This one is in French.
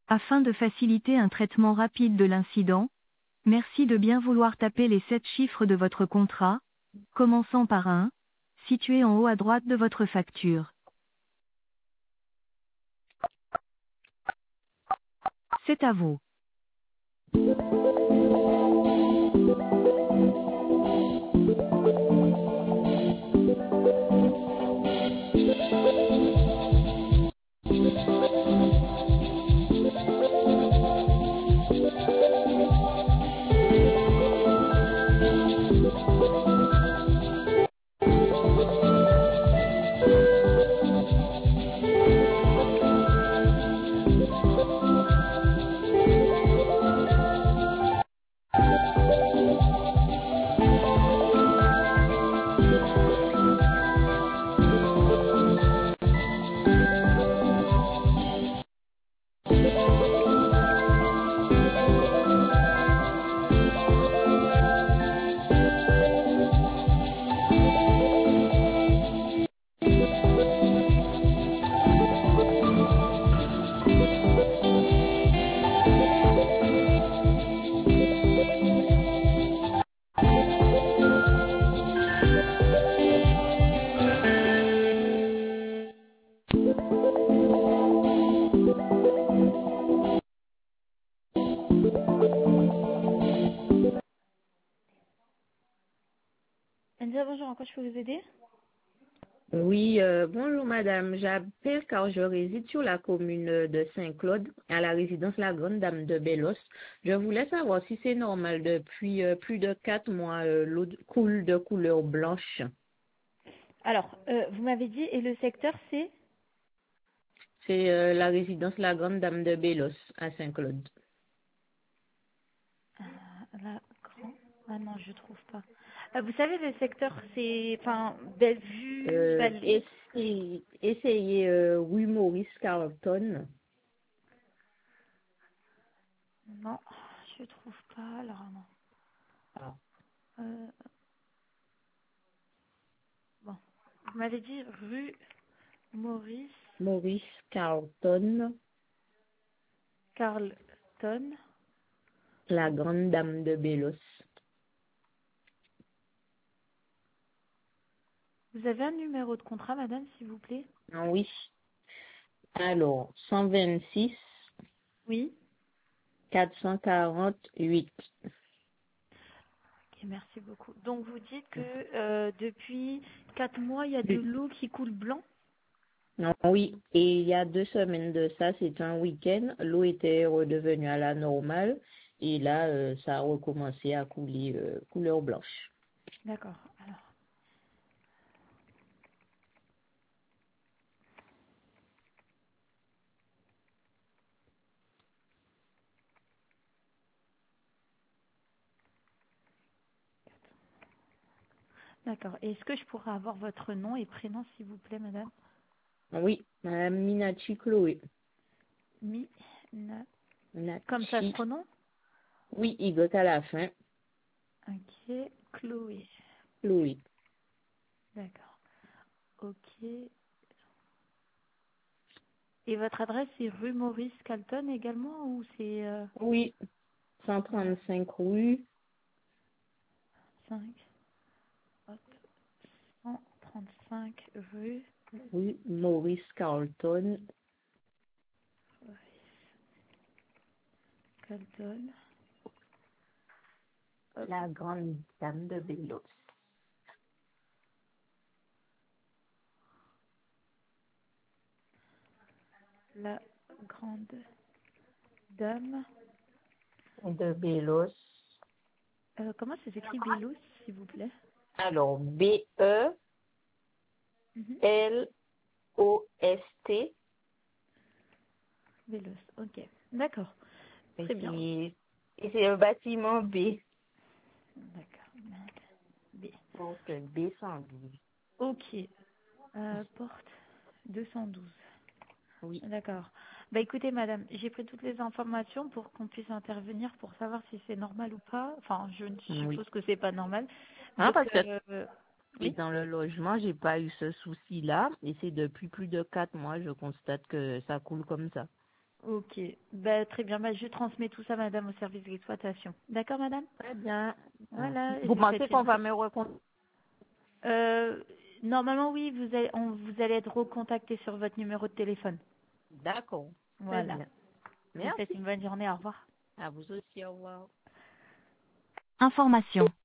Afin de faciliter un traitement rapide de l'incident, merci de bien vouloir taper les 7 chiffres de votre contrat, commençant par un, situé en haut à droite de votre facture. C'est à vous. Anissa, bonjour, en quoi je peux vous aider? Oui, bonjour madame. J'appelle car je réside sur la commune de Saint-Claude, à la résidence La Grande Dame de Bellos. Je voulais savoir si c'est normal depuis plus de 4 mois, l'eau coule de couleur blanche. Alors, vous m'avez dit, et le secteur, c'est? C'est la résidence La Grande Dame de Bellos à Saint-Claude. La Grand... Ah non, je trouve pas. Vous savez, le secteur, c'est... Enfin, Bellevue, Vallée... Essayez rue Maurice Carlton. Non, je trouve pas. Alors, non. Ah. Bon. Vous m'avez dit rue Maurice Maurice Carlton, Carlton. La Grande Dame de Bellos. Vous avez un numéro de contrat, madame, s'il vous plaît? Ah oui. Alors, 126 Oui. 448. Ok, merci beaucoup. Donc, vous dites que depuis 4 mois, il y a de l'eau qui coule blanc? Non, oui, et il y a 2 semaines de ça, c'est un week-end, l'eau était redevenue à la normale et là, ça a recommencé à couler couleur blanche. D'accord. Alors, d'accord. Est-ce que je pourrais avoir votre nom et prénom, s'il vous plaît, madame? Oui, Madame Minachi Chloé. Comme ça se Minachi, prononce? oui, Y à la fin, Ok. Chloé. Chloé. D'accord. Ok. Et votre adresse, c'est rue Maurice Calton également ou c'est Oui, 135 rue, 5, hop, 135 rue rue Maurice Carlton, Maurice Calton. Hop, la Grande Dame de Bellos. la grande dame. De Bellos. Comment ça s'écrit Bélos, s'il vous plaît? Alors, B-E-L-O-S-T. Mhm. Bélos, ok. D'accord. Très bien. Et c'est le bâtiment B. D'accord. B. Donc, B112. Ok. Porte 212. Oui. D'accord. Bah écoutez, madame, j'ai pris toutes les informations pour qu'on puisse intervenir pour savoir si c'est normal ou pas. Enfin, je Oui. suppose que c'est pas normal. Ah, Donc, parce que oui. dans le logement, j'ai pas eu ce souci-là. Et c'est depuis plus de 4 mois, je constate que ça coule comme ça. Ok. Bah, très bien. Bah, je transmets tout ça, madame, au service d'exploitation. D'accord, madame? Très bien. Voilà. Vous Je vous souhaite pensez qu'on une... va me recontacter? Normalement, oui, vous allez être recontacté sur votre numéro de téléphone. D'accord. Très Voilà. bien. Je vous souhaite Merci. une bonne journée. Au revoir. À vous aussi. Au revoir. Information.